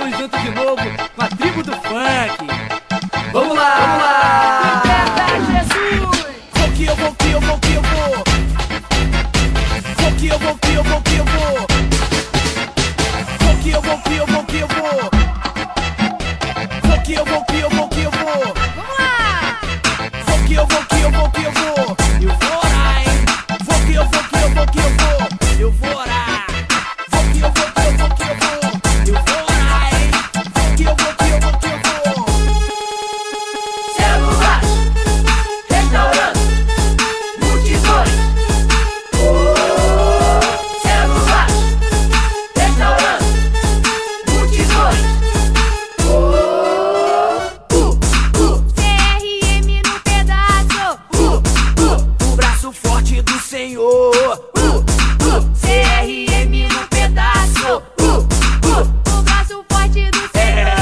Tamo junto de novo com a tribo do funk. Vamos lá, vamos lá! Liberta Jesus! Vou que eu vou, que eu vou, que eu vou. Vou que eu vou, que eu vou, que eu vou. Vou que eu vou, que eu vou, que eu vou. Vou que eu vou, que eu vou, que eu vou. Vamos lá! Vou que eu vou, que eu vou, que eu vou. Eu vou orar, hein? Vou que eu vou, que eu vou, que eu vou. Eu vou orar. Vou que eu vou, que eu vou, que eu vou. Eu vou orar, hein? Vou que eu vou, que eu vou, que eu vou. Celular, restaurante, multidões. Celular, restaurante, multidões. CRM no pedaço. O braço forte do Senhor. CRM no pedaço. O braço forte do Senhor.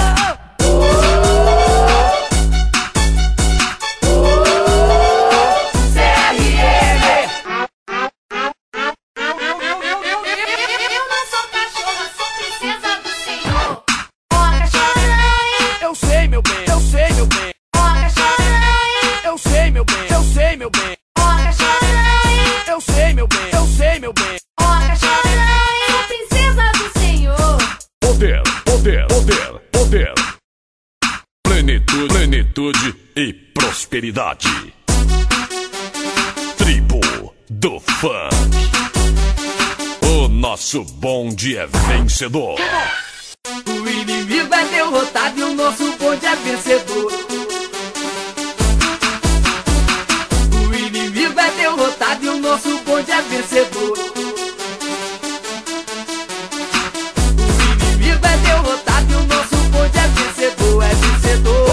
Eu não sou cachorra, sou princesa do Senhor. Ó cachorra, Eu sei, meu bem, eu sei, meu bem. ó cachorra, Eu sei, meu bem, eu sei, meu bem. ó cachorra, Eu sei, meu bem, eu sei, meu bem. ó cachorra. Sou princesa do Senhor. Poder, poder, poder, poder. Plenitude, plenitude e prosperidade. Tribo do funk. O nosso bonde é vencedor. O inimigo é derrotado e o nosso bonde é vencedor. O inimigo é derrotado e o nosso bonde é vencedor. O inimigo é derrotado e o nosso bonde é vencedor, é vencedor.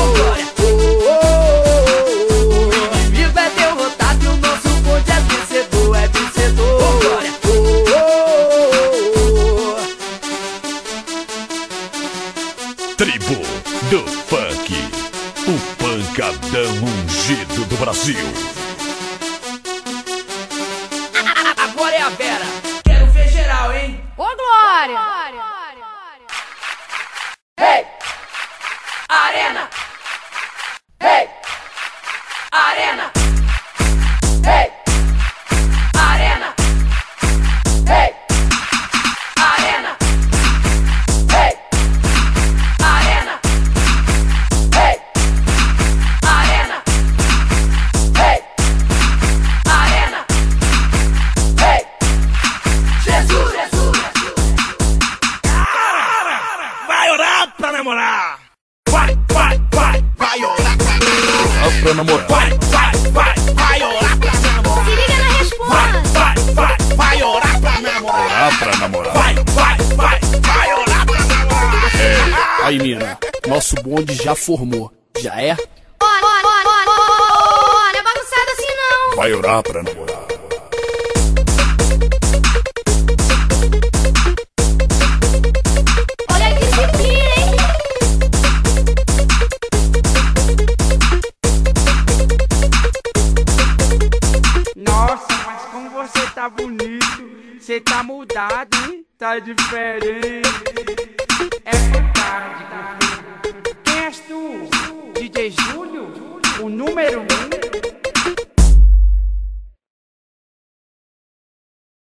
O inimigo é derrotado e o nosso bonde é vencedor, é vencedor. Tribo do funk. O pancadão ungido do Brasil. Agora é a Vera. Quero ver geral, hein? Ô Glória! Hey! Arena! Hey! Arena! Hey! Arena! Hey! Arena! Hey! Arena! Hey! Arena! Hey! Arena! Hey! Jesus! Jesus! Vai orar pra namorar! Vai, vai, vai, vai orar pra namorar! Pra namorar. Vai, vai, vai, vai orar pra namorar! Se liga na resposta. Vai orar pra namorar! Orar pra namorar. Vai orar pra namorar! Aí, mina, nosso bonde já formou. Já é? Bora, não é bagunçado assim não. Vai orar pra namorar. Olha que se vira, hein? Nossa, mas como você tá bonito, você tá mudado, hein? Tá diferente. É por cara de conflito. Quem és tu? DJ Júlio? O número 1?